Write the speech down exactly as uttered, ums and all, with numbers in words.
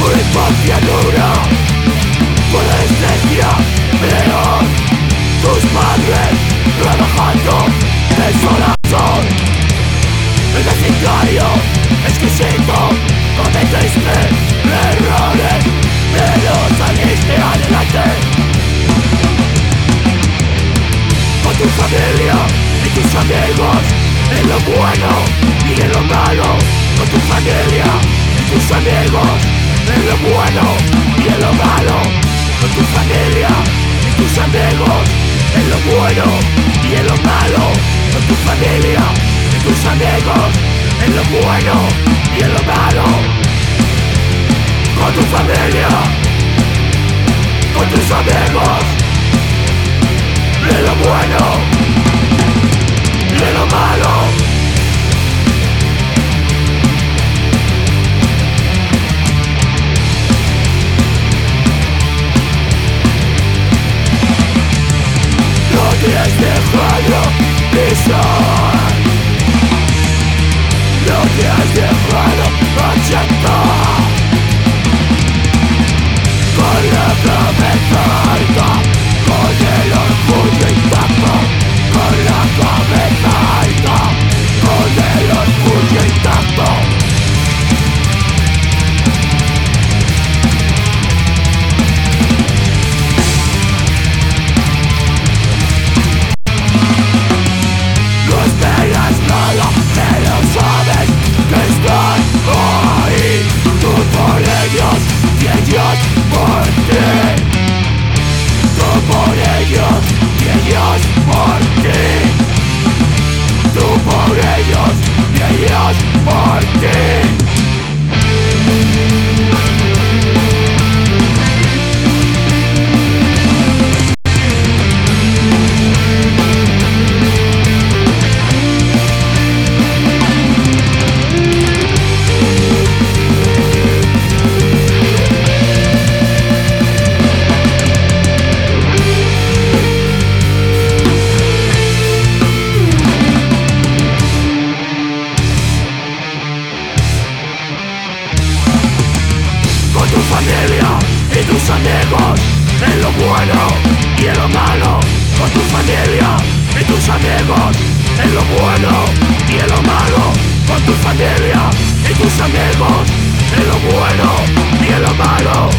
infancia dura, tu adolescencia peor, tus padres trabajando desolación, el vecindario exquisito, cometiste errores, pero saliste adelante. Con tu familia y tus amigos, en lo bueno y en lo malo, con tu familia y tus amigos, en lo bueno y en lo malo, con tu familia y tus amigos, en lo bueno y en lo malo, con tu familia y tus amigos, en lo bueno y en lo malo, con tu familia, con tus amigos, en lo bueno y en lo malo. Te has dejado pisar, no te has dejado achacar, con la cabeza alta, con el orgullo intacto, con la cabeza alta, con el orgullo intacto. Y tus amigos, en lo bueno y en lo malo, con tu familia y tus amigos, en lo bueno y en lo malo, con tu familia y tus amigos, en lo bueno y en lo malo.